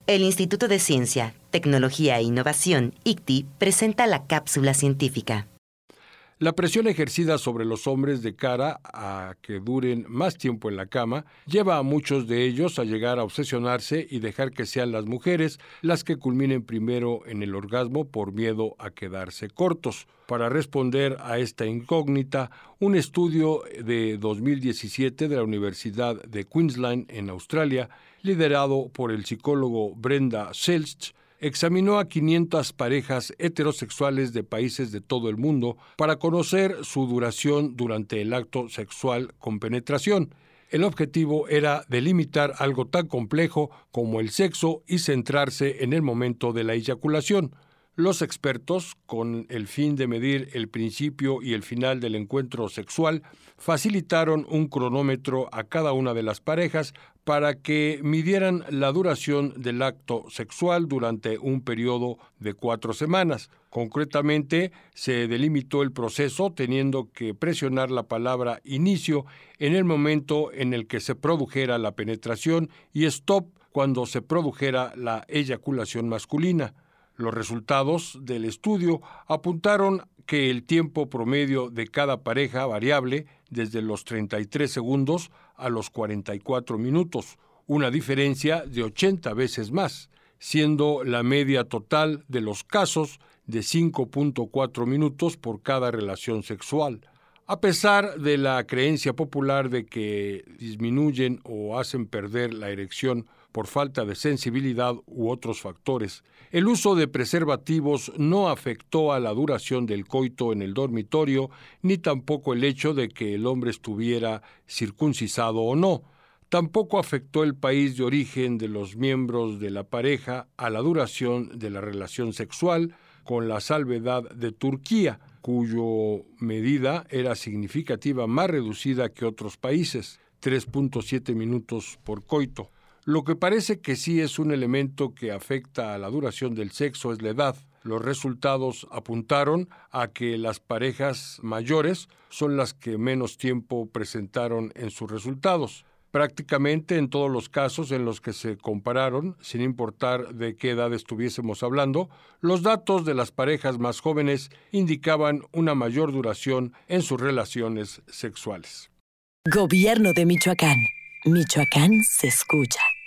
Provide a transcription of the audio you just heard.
El Instituto de Ciencia, Tecnología e Innovación, ICTI, presenta la cápsula científica. La presión ejercida sobre los hombres de cara a que duren más tiempo en la cama lleva a muchos de ellos a llegar a obsesionarse y dejar que sean las mujeres las que culminen primero en el orgasmo por miedo a quedarse cortos. Para responder a esta incógnita, un estudio de 2017 de la Universidad de Queensland en Australia, liderado por el psicólogo Brenda Selst, examinó a 500 parejas heterosexuales de países de todo el mundo para conocer su duración durante el acto sexual con penetración. El objetivo era delimitar algo tan complejo como el sexo y centrarse en el momento de la eyaculación. Los expertos, con el fin de medir el principio y el final del encuentro sexual, facilitaron un cronómetro a cada una de las parejas para que midieran la duración del acto sexual durante un periodo de 4 semanas. Concretamente, se delimitó el proceso teniendo que presionar la palabra inicio en el momento en el que se produjera la penetración y stop cuando se produjera la eyaculación masculina. Los resultados del estudio apuntaron que el tiempo promedio de cada pareja variable desde los 33 segundos a los 44 minutos, una diferencia de 80 veces más, siendo la media total de los casos de 5.4 minutos por cada relación sexual. A pesar de la creencia popular de que disminuyen o hacen perder la erección por falta de sensibilidad u otros factores, el uso de preservativos no afectó a la duración del coito en el dormitorio, ni tampoco el hecho de que el hombre estuviera circuncisado o no. Tampoco afectó el país de origen de los miembros de la pareja a la duración de la relación sexual, con la salvedad de Turquía, cuyo medida era significativa más reducida que otros países, 3.7 minutos por coito. Lo que parece que sí es un elemento que afecta a la duración del sexo es la edad. Los resultados apuntaron a que las parejas mayores son las que menos tiempo presentaron en sus resultados. Prácticamente en todos los casos en los que se compararon, sin importar de qué edad estuviésemos hablando, los datos de las parejas más jóvenes indicaban una mayor duración en sus relaciones sexuales. Gobierno de Michoacán. Michoacán se escucha.